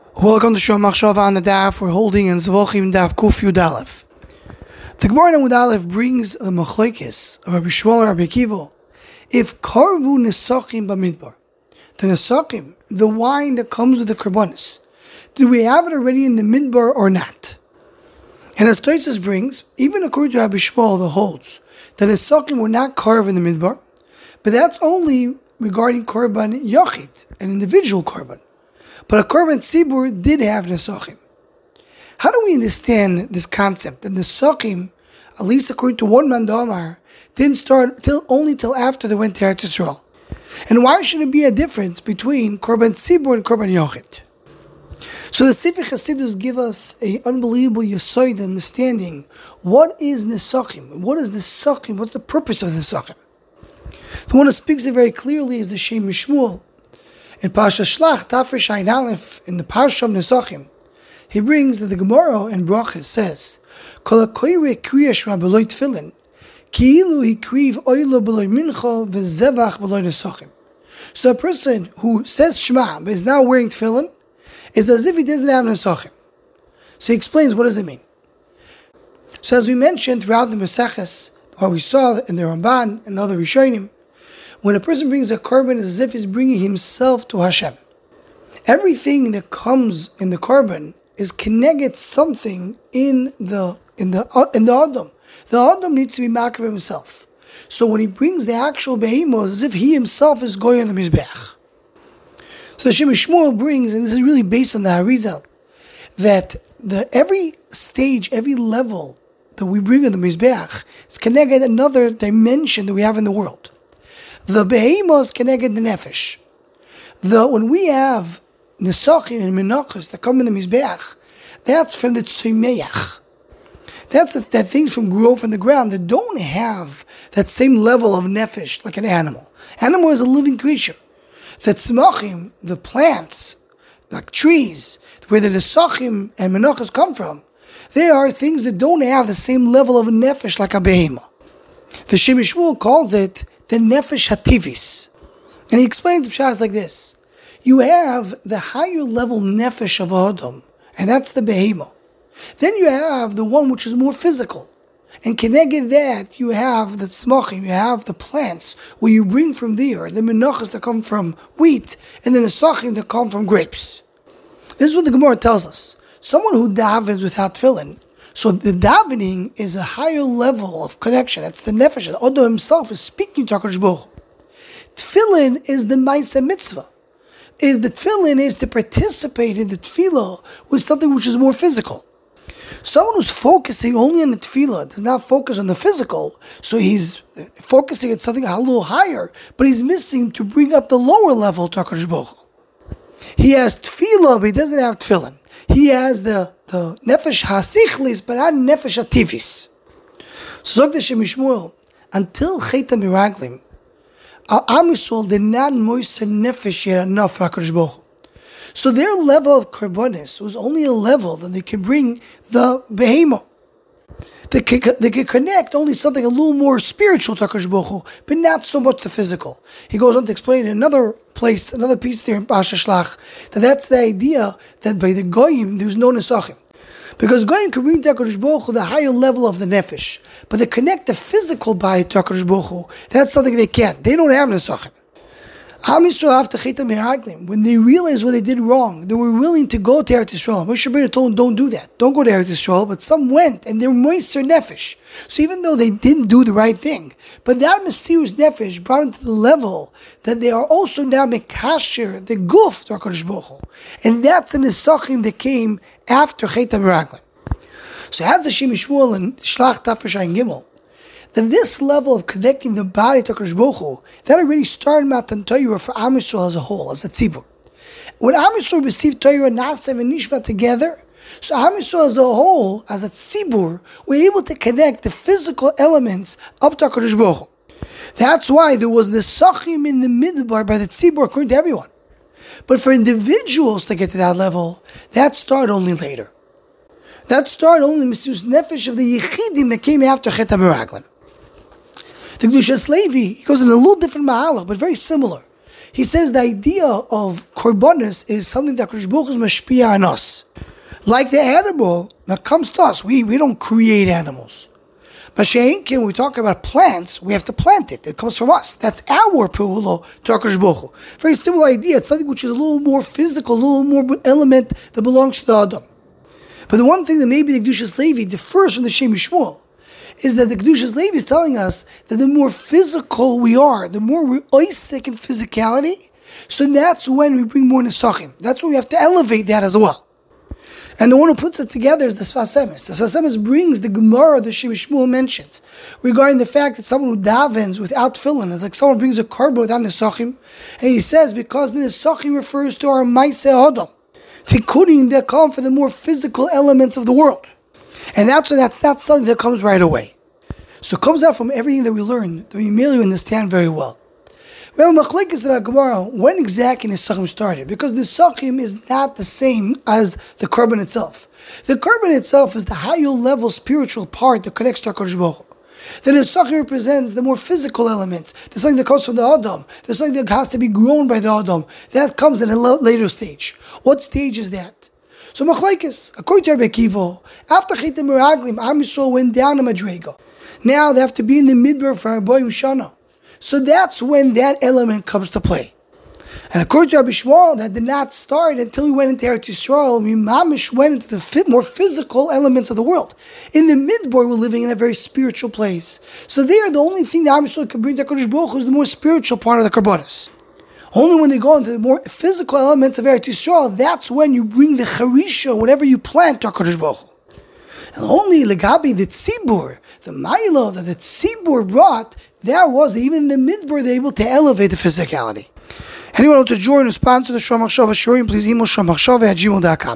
Welcome to Shor Machshava on the Daf. We're holding in Zvochim Daf Kuf Yud Aleph. The Gemara in Yud Aleph brings the Machlokes of Rabbi Shmuel and Rabbi Akiva. If Karvu Nesachim Bamidbar, the Nesachim, the wine that comes with the Karbonis, do we have it already in the Midbar or not? And as Tosfos brings, even according to Rabbi Shmuel, the holds that Nesachim were not carved in the Midbar, but that's only regarding Korban Yachid, an individual Korban. But a Korban Tzibur did have Nesachim. How do we understand this concept that Nesachim, at least according to one man Damar, didn't start only till after they went to Eretz Yisrael? And why should it be a difference between Korban Tzibur and Korban Yachid? So the Sefer Chasidus give us an unbelievable Yesod understanding. What is Nesachim? What is Nesachim? What's the purpose of Nesachim? The one who speaks it very clearly is the Shem Shmuel. In Parsha Shlach, Tafresh Ayin Aleph, in the Parsha of Nesachim, he brings that the Gemara in Brachos says, Kol hakoyre kriya shema b'loi tefillin, ki'ilu hikriv oilo b'loi mincha v'zevach b'loi Nesachim. So a person who says Shema but is now wearing tefillin is as if he doesn't have Nesachim. So he explains, what does it mean? So as we mentioned throughout the Maseches, what we saw in the Ramban and the other Rishonim, when a person brings a korban, it's as if he's bringing himself to Hashem. Everything that comes in the korban is connected something in the Adam. The Adam needs to be makar himself. So when he brings the actual behemoth, it's as if he himself is going on the mizbeach. So the Shem Shmuel brings, and this is really based on the Harizal, that every stage, every level that we bring on the mizbeach is connected another dimension that we have in the world. The behemoth connected the nefesh. When we have nesachim and menachos that come in the mizbeach, that's from the tzomeach. That's that things from grow from the ground that don't have that same level of nefesh like an animal. Animal is a living creature. The tzmachim, the plants, like trees, where the nesachim and menachos come from, they are things that don't have the same level of nefesh like a behemoth. The Shem Shmuel calls it the nefesh hativis. And he explains the pshas like this. You have the higher level nefesh of Adam, and that's the behemoth. Then you have the one which is more physical. And connected that, you have the tzmachim, you have the plants, where you bring from there, the menachos that come from wheat, and then the sachim that come from grapes. This is what the Gemara tells us. Someone who davens without tefillin, so the davening is a higher level of connection. That's the nefesh. The Odo himself is speaking to HaKadosh Baruch Hu. Tefillin is the ma'aseh mitzvah. The tefillin is to participate in the tefillah with something which is more physical. Someone who's focusing only on the tefillah does not focus on the physical, so he's focusing at something a little higher, but he's missing to bring up the lower level to HaKadosh Baruch Hu. He has tefillah, but he doesn't have tefillin. He has the nefesh hasichlis, but not nefesh hativis. So Zog the Shem Shmuel, until Cheta Miraglim, Am Yisrael did not moister nefesh yet enough for HaKadosh Baruch Hu. So their level of karbonis was only a level that they could bring the behemoth. They could connect only something a little more spiritual to HaKadosh Baruch Hu, but not so much the physical. He goes on to explain in another place, another piece there in Parsha Shlach, that's the idea that by the Goyim there's no Nesachim. Because Goyim can bring to HaKadosh Baruch Hu the higher level of the nefesh, but they connect the physical body to HaKadosh Baruch Hu. That's something they can't. They don't have Nesachim. Am Yisrael after Cheta Meraglim, when they realized what they did wrong, they were willing to go to Eretz Yisrael. Moshe Rabbeinu told them, don't do that. Don't go to Eretz Yisrael. But some went, and they were moister nefesh. So even though they didn't do the right thing, but that Mesiras Nefesh brought them to the level that they are also now Mekasher, the Guf to HaKadosh Baruch Hu. And that's the Nesachim that came after Cheta Meraglim. So as the Shem Shmuel and Shlach Tafresh Ayin Gimel, then this level of connecting the body to HaKadosh Baruch Hu, that already started Matan Torah for Am Yisrael as a whole, as a tzibur. When Am Yisrael received Torah, Nasev and Nishma together, so Am Yisrael as a whole, as a tzibur, were able to connect the physical elements up to HaKadosh Baruch Hu. That's why there was the Nesachim in the midbar by the tzibur according to everyone. But for individuals to get to that level, that started only later. That started only in the Mesiras Nefesh of the Yechidim that came after Cheta Meraglim. The Kedushas Levi, he goes in a little different mahalach, but very similar. He says the idea of korbanos is something that Kodesh Baruch Hu is mashpia on us. Like the animal that comes to us, we don't create animals. But when we talk about plants, we have to plant it. It comes from us. That's our pe'ulah to HaKadosh Baruch Hu. Very similar idea. It's something which is a little more physical, a little more element that belongs to the Adam. But the one thing that maybe the Kedushas Levi differs from the Shem Yishmuel is that the Kedushas Levi is telling us that the more physical we are, the more we're oisek in physicality, so that's when we bring more nesachim. That's when we have to elevate that as well. And the one who puts it together is the Sfas Emes. The Sfas Emes brings the Gemara that Shem Yishmuel mentions regarding the fact that someone who davens without tefillin is like someone brings a korban without nesachim. And he says because the nesachim refers to our Maaseh Adam, tikkunim that come for the more physical elements of the world. And that's not something that comes right away. So it comes out from everything that we learn that we merely understand very well. We have a machlekes in our Gemara when exactly nesachim started, because nesachim is not the same as the korban itself. The korban itself is the higher level spiritual part that connects to HaKadosh Baruch Hu. The nesachim represents the more physical elements. There's something that comes from the Adam. There's something that has to be grown by the Adam. That comes at a later stage. What stage is that? So machlekes, according to Rabbi Akiva, after Chet Meraglim, Am Yisrael went down a madrega. Now they have to be in the midbar for Arboim Shana. So that's when that element comes to play. And according to Rabbi Shmuel, that did not start until we went into Eretz Yisrael. We mamish went into the more physical elements of the world. In the midbar, we're living in a very spiritual place. So there, the only thing that Am Yisrael can bring to HaKadosh Baruch Hu is the more spiritual part of the korbanos. Only when they go into the more physical elements of Eretz Yisrael, that's when you bring the charisha, whatever you plant, to HaKadosh Baruch Hu. And only legabi the tzibur, the ma'ila that the tzibur brought, that was even in the midbar they're able to elevate the physicality. Anyone who wants to join or sponsor the Shom HaMachshava Shurim, please email shomachshava@gmail.com.